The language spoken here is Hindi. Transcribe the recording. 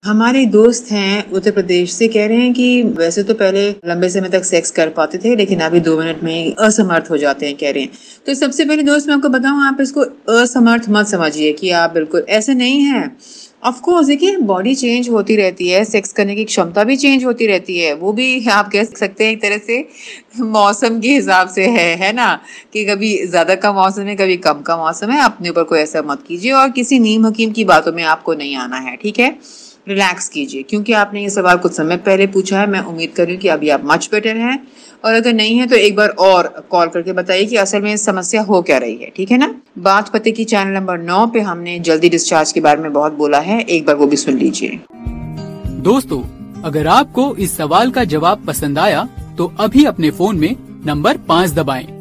हमारे दोस्त हैं उत्तर प्रदेश से, कह रहे हैं कि वैसे तो पहले लंबे समय तक सेक्स कर पाते थे लेकिन अभी 2 मिनट में ही असमर्थ हो जाते हैं, कह रहे हैं। तो सबसे पहले दोस्त मैं आपको बताऊं, आप इसको असमर्थ मत समझिए कि आप बिल्कुल ऐसे नहीं है। ऑफ कोर्स देखिए, बॉडी चेंज होती रहती है, सेक्स करने की क्षमता भी चेंज होती रहती है, वो भी आप कह सकते हैं एक तरह से मौसम के हिसाब से है ना, कि कभी ज्यादा का मौसम है, कभी कम का मौसम है। अपने ऊपर कोई ऐसा मत कीजिए और किसी नीम हकीम की बातों में आपको नहीं आना है, ठीक है। रिलैक्स कीजिए, क्योंकि आपने ये सवाल कुछ समय पहले पूछा है। मैं उम्मीद कर रही हूँ कि अभी आप मच बेटर हैं, और अगर नहीं है तो एक बार और कॉल करके बताइए कि असल में समस्या हो क्या रही है, ठीक है ना। बात पते की चैनल नंबर 9 पे हमने जल्दी डिस्चार्ज के बारे में बहुत बोला है, एक बार वो भी सुन लीजिए। दोस्तों, अगर आपको इस सवाल का जवाब पसंद आया तो अभी अपने फोन में नंबर 5 दबाएं।